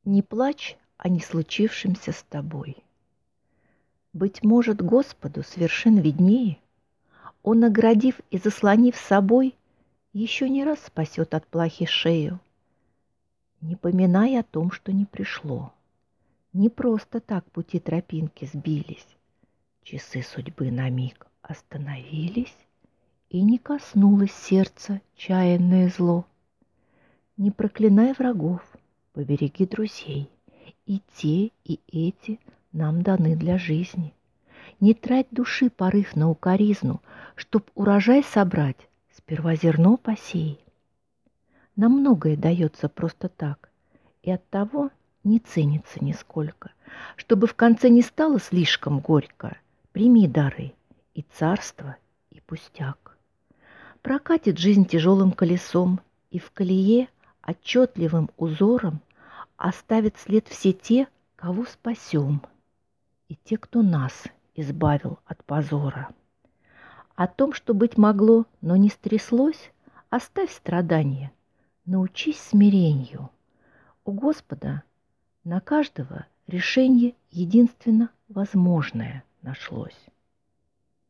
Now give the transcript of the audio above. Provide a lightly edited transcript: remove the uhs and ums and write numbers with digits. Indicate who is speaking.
Speaker 1: Не плачь о не случившемся с тобой. Быть может, Господу с вершин виднее, Он, оградив и заслонив собой, еще не раз спасет от плахи шею. Не поминай о том, что не пришло. Не просто так пути тропинки сбились. Часы судьбы на миг остановились, и не коснулось сердца чаянное зло. Не проклинай врагов, побереги друзей. И те, и эти нам даны для жизни. Не трать души порыв на укоризну, чтоб урожай собрать, сперва зерно посей. Нам многое дается просто так, и оттого не ценится нисколько. Чтобы в конце не стало слишком горько, прими дары и царство, и пустяк. Прокатит жизнь тяжелым колесом, и в колее отчетливым узором оставят след все те, кого спасем, и те, кто нас избавил от позора. О том, что быть могло, но не стряслось, оставь страдания, научись смирению. У Господа на каждого решение единственно возможное нашлось.